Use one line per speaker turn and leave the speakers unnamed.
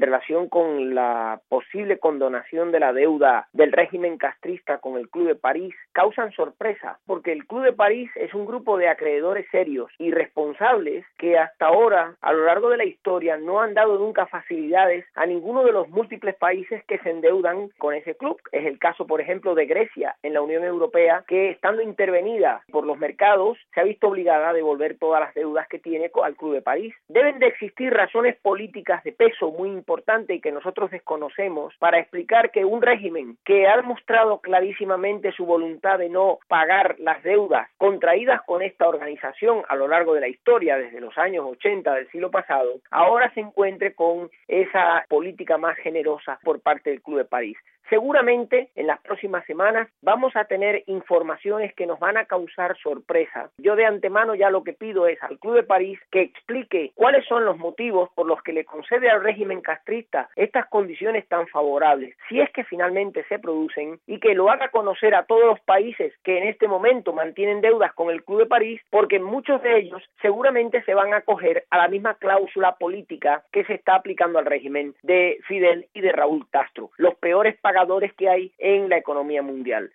relación con la posible condonación de la deuda del régimen castrista con el Club de París causan sorpresa, porque el Club de París es un grupo de acreedores serios y responsables que hasta ahora, a lo largo de la historia, no han dado nunca facilidades a ninguno de los múltiples países que se endeudan con ese club. Es el caso, por ejemplo, de Grecia en la Unión Europea, que estando intervenida por los mercados, se ha visto obligada a devolver todas las deudas que tiene al Club de París. Deben de existir razones políticas de peso muy importante y que nosotros desconocemos para explicar que un régimen que ha demostrado clarísimamente su voluntad de no pagar las deudas contraídas con esta organización a lo largo de la historia, desde los años 80 del siglo pasado, ahora se encuentre con esa política más generosa por parte del Club de París. Seguramente en las próximas semanas vamos a tener informaciones que nos van a causar sorpresa. Yo de antemano ya lo que pido es al Club de París que explique cuáles son los motivos por los que le concede al régimen castrista estas condiciones tan favorables, si es que finalmente se producen, y que lo haga conocer a todos los países que en este momento mantienen deudas con el Club de París, porque muchos de ellos seguramente se van a acoger a la misma cláusula política que se está aplicando al régimen de Fidel y de Raúl Castro, los peores pagadores que hay en la economía mundial.